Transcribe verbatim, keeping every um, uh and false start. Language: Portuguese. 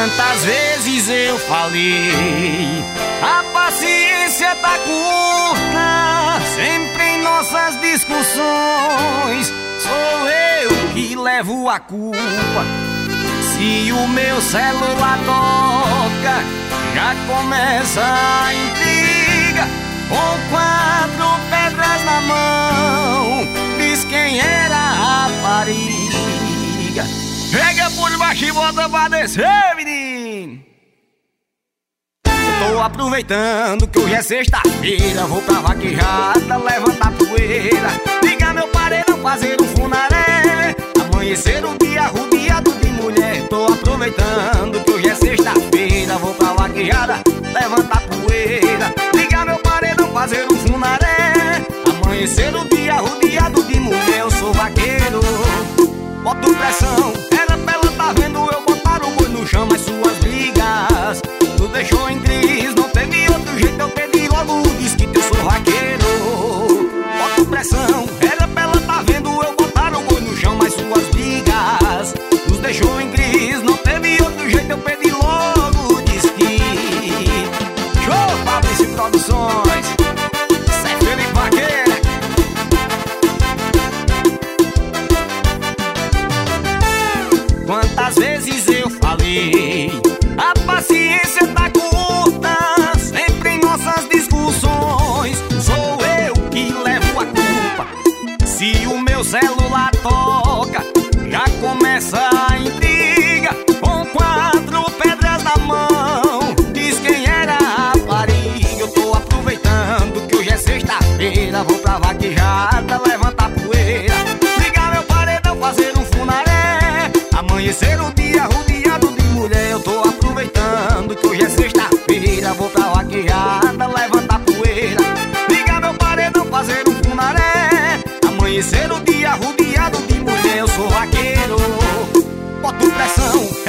Quantas vezes eu falei, a paciência tá curta, sempre em nossas discussões sou eu que levo a culpa. Se o meu celular toca, já começa a intriga, com quatro pedras na mão, diz quem era a rapariga. Pega por baixo e bota pra descer, menino. Eu tô aproveitando que hoje é sexta-feira, vou pra vaquejada levantar poeira, ligar meu paredão, fazer um funaré, amanhecer o dia rodeado de mulher. Tô aproveitando que hoje é sexta-feira, vou pra vaquejada levantar poeira, ligar meu paredão, fazer um funaré, amanhecer o dia rodeado de mulher. Eu sou vaqueiro, boto pressão, era pra ela tá vendo eu botar o boi no chão, mas suas brigas tu deixou em crise, não teve outro jeito, eu pedi logo, diz que eu sou vaqueiro. Boto pressão, era pra ela tá vendo eu botar o boi no chão, mas suas brigas nos deixou em crise, não teve outro jeito, eu pedi logo, diz que. Show, Fabrício Produções, Zé Felipe Vaqueiro. Quantas vezes eu falei, a paciência tá curta, sempre em nossas discussões sou eu que levo a culpa. Se o meu celular toca, já começa a intriga, com quatro pedras na mão, diz quem era a rapariga. Eu tô aproveitando que hoje é sexta-feira, vou pra vaquejada levantar poeira, ligar meu paredão, fazer um funaré, amanhecer o dia rodeado de mulher. Eu tô aproveitando que hoje é sexta-feira, vou pra vaquejada levantar poeira, ligar meu paredão, fazer um funaré, amanhecer o dia rodeado de mulher. Eu sou vaqueiro, boto pressão,